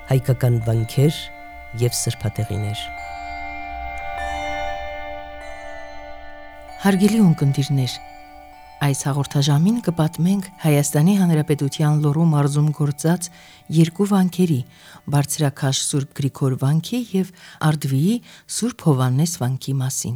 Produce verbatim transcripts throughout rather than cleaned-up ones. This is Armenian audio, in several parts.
հայկական վանքեր և սրբատեղիներ։ Հարգելի ունկնդիրներ, այս հաղորդաժամին կպատմենք Հայաստանի Հանրապետության Լոռու մարզում գործած երկու վանքերի՝ Բարձրաքաշ Սուրբ Գրիգոր վանքի և Արդվիի Սուրբ Հովհաննես վանքի մասին։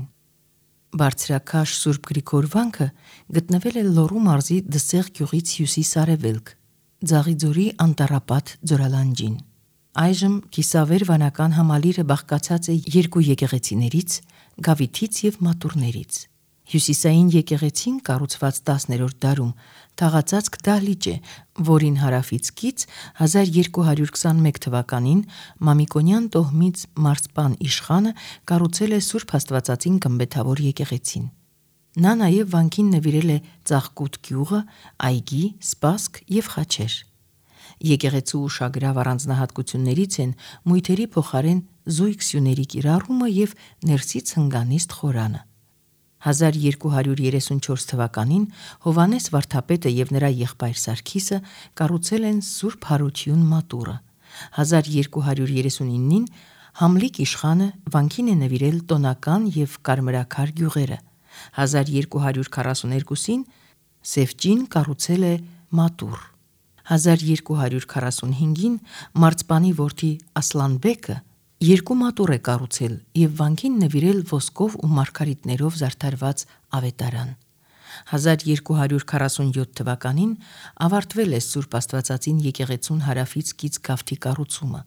Բարձրաքաշ Սուրբ Գրիգոր վանքը գտնվել է Լոռու մարզի Դսեղ գյուղից հյուսիս-արևելք, Ձաղիձորի անտառապատ ձորալանջին։ Այժմ կիսավեր վանական համալիրը բաղկացած է երկու եկեղեցիներից՝ Գավիթից և Մատուռներից։ Հյուսիսային եկեղեցին կառուցված տասներորդ դարում թաղածածկ դահլիճ է, որին հարավից կից հազար երկու հարյուր քսանմեկ թվականին Մամիկոնյան տոհմից մարզպան իշխանը կառուցել է Սուրբ Աստվածածին գմբեթավոր եկեղեցին։ Նա նաև վանքին նվիրել է ծաղկուտ գյուղը, այգի, սպասք և խաչեր։ Եկեղեցու ուշագրավ առանձնահատկություններից են մույթերի փոխարեն զույգ սյուների կիրառումը և ներսից հնգանիստ խորանը։ հազար երկու հարյուր երեսունչորս թվականին Հովհաննես վարդապետը և նրա եղբայր Սարգիսը կառուցել են Սուրբ Հարություն մատուռը։ հազար երկու հարյուր երեսունինին Համլիկ իշխանը վանքին է նվիրել տոնական և կարմրաքար գյուղերը։ հազար երկու հարյուր քառասուներկուսին Սևճին կառուցել է մատուռ։ հազար երկու հարյուր քառասունհինգին մարզպանի որդի Ասլանբեկը երկու մատուռ է կառուցել և վանքին նվիրել ոսկով ու մարգարիտներով զարդարված ավետարան։ հազար երկու հարյուր քառասունյոթ թվականին ավարտվել է Սուրբ Աստվածածին եկեղեցուն հարավից կից գավթի կառուցումը։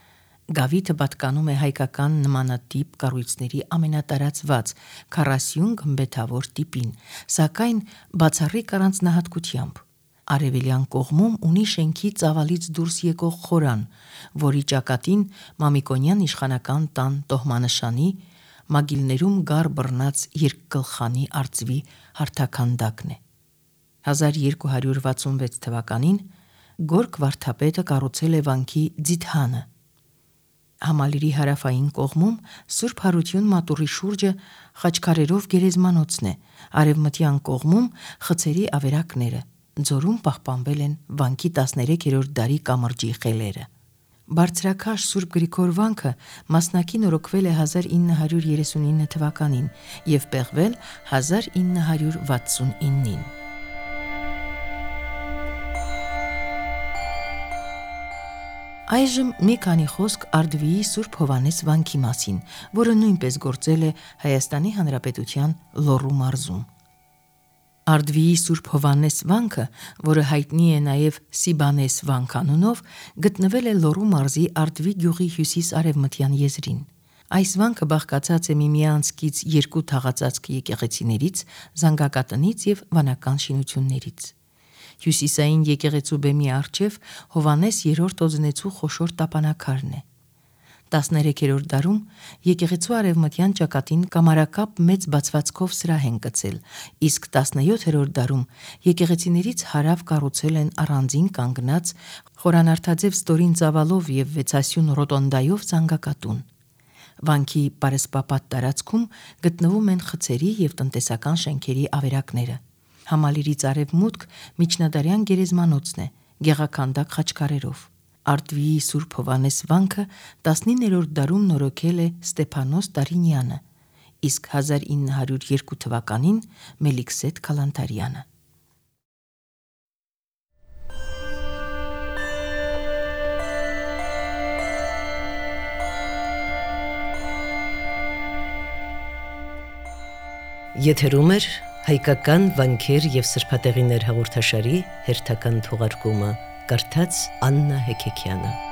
Գավիթը պատկանում է հայկական նմանատիպ կառույցների ամենատարածված քառասյուն գմբեթավոր տիպին, սակայն բացառիկ առանձնահատկությամբ։ Արևելյան կողմում ունի շենքի ծավալից դուրս եկող խորան, որի ճակատին Մամիկոնյան իշխանական տան տոհմանշանի, մագիլներում գառ բռնած երկգլխանի արծվի հարթաքանդակն է։ հազար երկու հարյուր վաթսունվեց թվականին Գորկ վարդապետը կառուցել է վանքի ձիթհանը։ Համալիրի հարավային կողմում Սուրբ Հարություն մատուռի շուրջը խաչքարերով գերեզմանոցն է, արևմտյան կողմում խցերի ավերակները, ձորում պահպանվել են վանքի տասներեքերորդ դարի կամրջի խելերը։ Բարձրաքաշ Սուրբ Գրիգոր վանքը մասնակի նորոգվել է հազար ինը հարյուր երեսունինը թվականին և պեղվել հազար ինը հարյուր վաթսունինին։ Այժմ մի քանի խոսք Արդվիի Սուրբ Հովհաննես վանքի մասին, որը նույնպես գործել է Հայաստանի Հանրապետության Լոռու մարզում։ Արդվիի Սուրբ Հովհաննես վանքը, որը հայտնի է նաև Սիբանես վանք անունով, գտնվել է Լոռու մարզի Արդվի գյուղի հյուսիս-արևմտյան եզրին։ Այս վանքը բաղկացած է միմյանց կից երկու թաղածածկ եկեղեցիներից, զանգակատնից և վանական շինություններից։ Հյուսիսային եկեղեցու բեմի առջև Հովհաննես երրորդ օձնեցու խոշոր տապանակարն է։ տասներեքերորդ դարում եկեղեցու արևմտյան ճակատին կամարակապ մեծ բացվածքով սրահ են կցել, իսկ տասնյոթերորդ դարում եկեղեցիներից հարավ կառուցել են առանձին կանգնած խորանարդաձև ստորին ծավալով և վեցասյուն ռոտոնդայով զանգակատուն։ Վանքի պարսպապատ տարածքում գտնվում են խցերի և տնտեսական շենքերի ավերակները։ Համալիրից արևմուտք միջնադարյան գերեզմանոցն է՝ գեղաքանդակ խաչքարերով։ Արդվիի Սուրբ Հովհաննես վանքը տասնիններորդ դարում նորոգել է Ստեփանոս Տարինյանը, իսկ հազար ինը հարյուր երկու թվականին Մելիքսեթ Քալանթարյանը։ Եթերում է հայկական վանքեր և սրբատեղիներ հաղորդաշարի հերթական թողարկումը, կարդաց Աննա Հեքեքյանը։